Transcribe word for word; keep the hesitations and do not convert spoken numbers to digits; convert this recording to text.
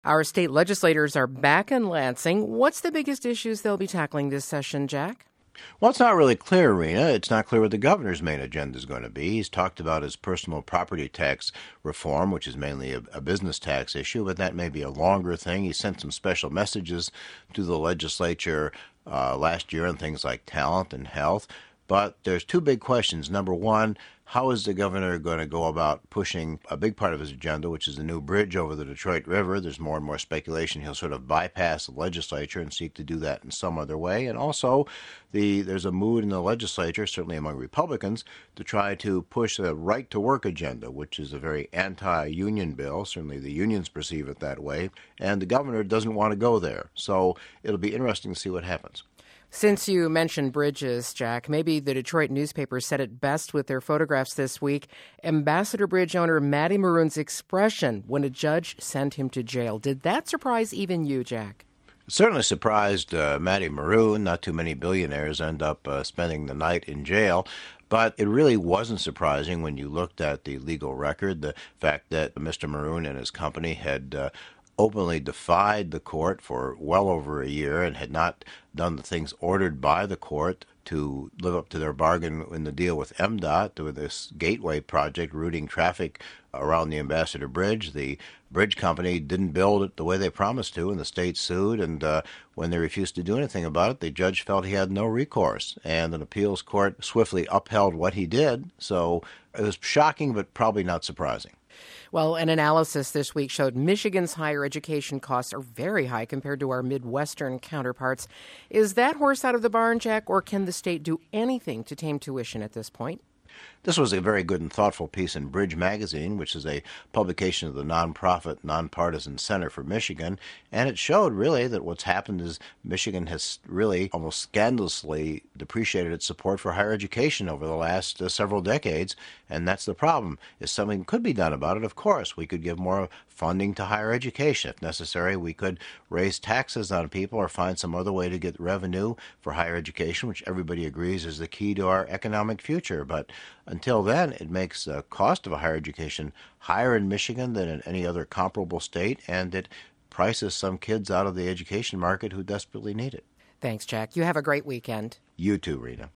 Our state legislators are back in Lansing. What's the biggest issues they'll be tackling this session, Jack? Well, it's not really clear, Rena. It's not clear what the governor's main agenda is going to be. He's talked about his personal property tax reform, which is mainly a, a business tax issue, but that may be a longer thing. He sent some special messages to the legislature uh, last year on things like talent and health. But there's two big questions. Number one, how is the governor going to go about pushing a big part of his agenda, which is the new bridge over the Detroit River? There's more and more speculation he'll sort of bypass the legislature and seek to do that in some other way. And also, the there's a mood in the legislature, certainly among Republicans, to try to push the right-to-work agenda, which is a very anti-union bill. Certainly the unions perceive it that way. And the governor doesn't want to go there. So it'll be interesting to see what happens. Since you mentioned bridges, Jack, maybe the Detroit newspapers said it best with their photographs this week. Ambassador Bridge owner Matty Maroon's expression when a judge sent him to jail. Did that surprise even you, Jack? It certainly surprised uh, Matty Maroon. Not too many billionaires end up uh, spending the night in jail. But it really wasn't surprising when you looked at the legal record, the fact that Mister Maroon and his company had uh, openly defied the court for well over a year and had not done the things ordered by the court to live up to their bargain in the deal with M DOT, with this gateway project routing traffic around the Ambassador Bridge. The bridge company didn't build it the way they promised to, and the state sued, and uh, when they refused to do anything about it, the judge felt he had no recourse, and an appeals court swiftly upheld what he did. So it was shocking, but probably not surprising. Well, an analysis this week showed Michigan's higher education costs are very high compared to our Midwestern counterparts. Is that horse out of the barn, Jack, or can the state do anything to tame tuition at this point? This was a very good and thoughtful piece in Bridge Magazine, which is a publication of the nonprofit, nonpartisan Center for Michigan, and it showed really that what's happened is Michigan has really almost scandalously depreciated its support for higher education over the last uh, several decades, and that's the problem. If something could be done about it, of course, we could give more funding to higher education. If necessary, we could raise taxes on people or find some other way to get revenue for higher education, which everybody agrees is the key to our economic future. But until then, it makes the cost of a higher education higher in Michigan than in any other comparable state, and it prices some kids out of the education market who desperately need it. Thanks, Jack. You have a great weekend. You too, Rita.